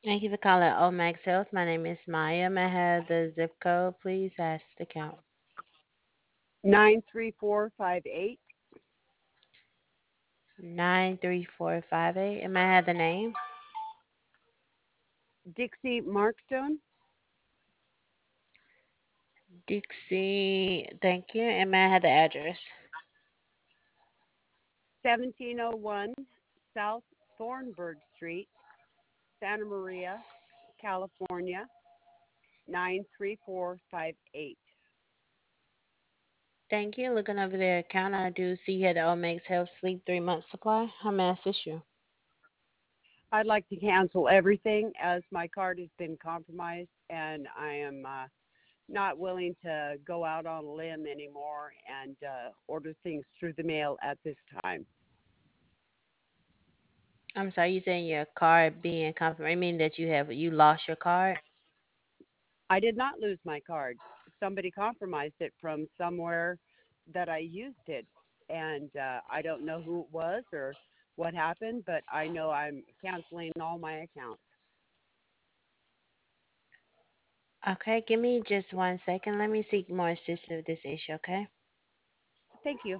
Thank you for calling Omax Health. My name is Maya. May I have the zip code, please? Ask the count. 93458. 93458. And may I have the name? Dixie Markstone, Dixie. Thank you. And may I have the address? 1701 South Thornburg Street, Santa Maria, California, 93458. Thank you. Looking over their account, I do see here the Omax Health Sleep 3 month supply. How may I assist you? I'd like to cancel everything as my card has been compromised and I am not willing to go out on a limb anymore and order things through the mail at this time. I'm sorry, you saying your card being compromised? I mean that you lost your card? I did not lose my card. Somebody compromised it from somewhere that I used it, and I don't know who it was or what happened, but I know I'm canceling all my accounts. Okay, give me just 1 second. Let me seek more assistance with this issue, okay? Thank you.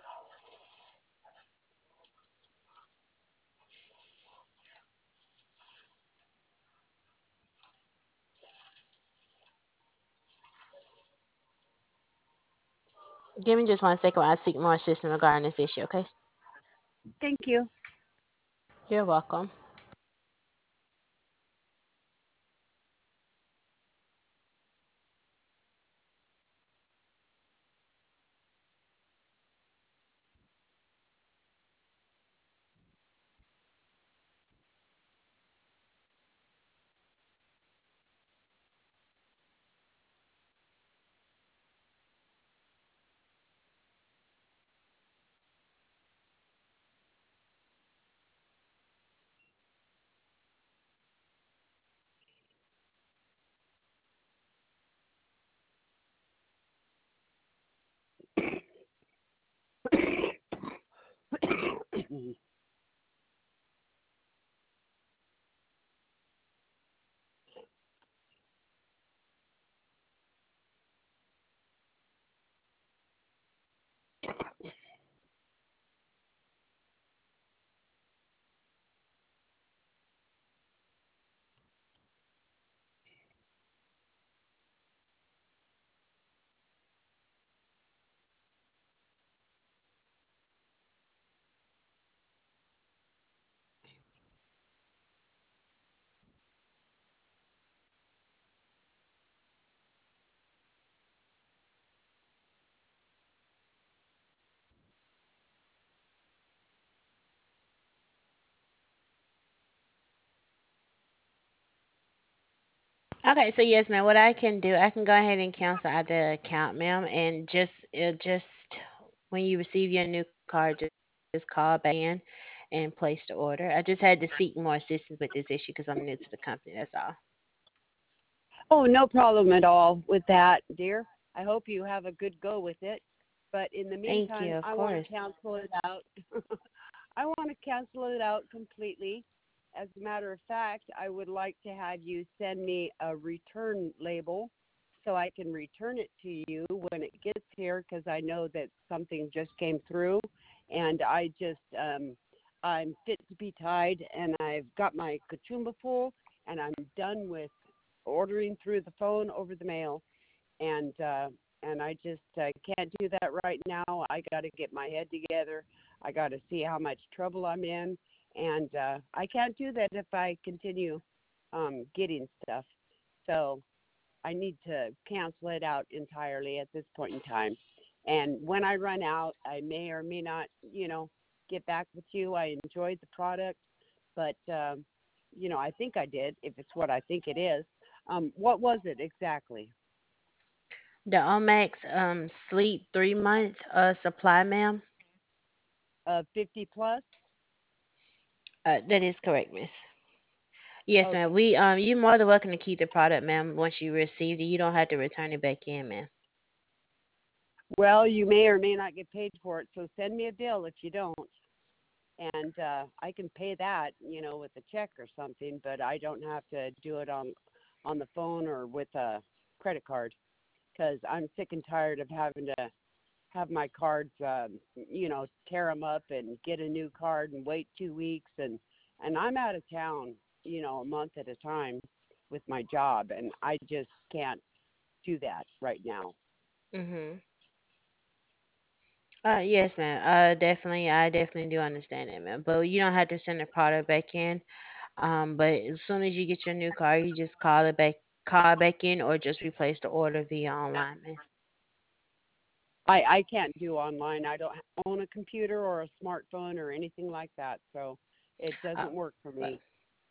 Give me just 1 second while I seek more assistance regarding this issue, okay? Thank you. You're welcome. Okay, so yes, ma'am. What I can do, I can go ahead and cancel out the account, ma'am, and just when you receive your new card, just call back in and place the order. I just had to seek more assistance with this issue because I'm new to the company. That's all. Oh, no problem at all with that, dear. I hope you have a good go with it. But in the Thank you, meantime, of I want course. to cancel it out. I want to cancel it out completely. As a matter of fact, I would like to have you send me a return label so I can return it to you when it gets here because I know that something just came through and I'm fit to be tied and I've got my kachumba full and I'm done with ordering through the phone over the mail and I just can't do that right now. I got to get my head together. I got to see how much trouble I'm in, and I can't do that if I continue getting stuff. So I need to cancel it out entirely at this point in time. And when I run out, I may or may not, get back with you. I enjoyed the product, but I think I did. If it's what I think it is, what was it exactly? The Omax Sleep 3 month supply, ma'am. 50 plus? That is correct, miss. Yes, Okay. ma'am. We you're more than welcome to keep the product, ma'am. Once you receive it, you don't have to return it back in, ma'am. Well, you may or may not get paid for it, so send me a bill if you don't. and I can pay that, with a check or something, but I don't have to do it on the phone or with a credit card because I'm sick and tired of having to have my cards, tear them up and get a new card and wait 2 weeks, and I'm out of town, a month at a time with my job, and I just can't do that right now. Mhm. Yes, ma'am. I definitely do understand that, ma'am. But you don't have to send the product back in. But as soon as you get your new car, you just call back in, or just replace the order via online, ma'am. I can't do online. I don't own a computer or a smartphone or anything like that, so it Uh, doesn't work for but me.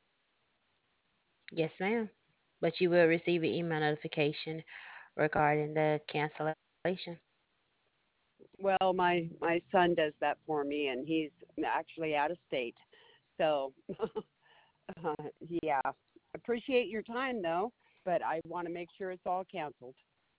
yes, ma'am. But you will receive an email notification regarding the cancellation. Well, my son does that for me, and he's actually out of state. So, yeah, appreciate your time though, but I want to make sure it's all canceled.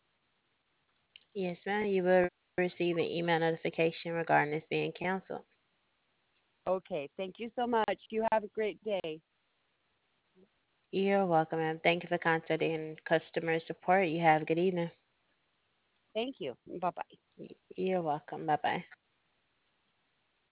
Yes, ma'am. You will receive an email notification regarding this being canceled. Okay, thank you so much. You have a great day. You're welcome, ma'am. Thank you for contacting customer support. You have a good evening. Thank you. Bye bye. You're welcome. Bye bye.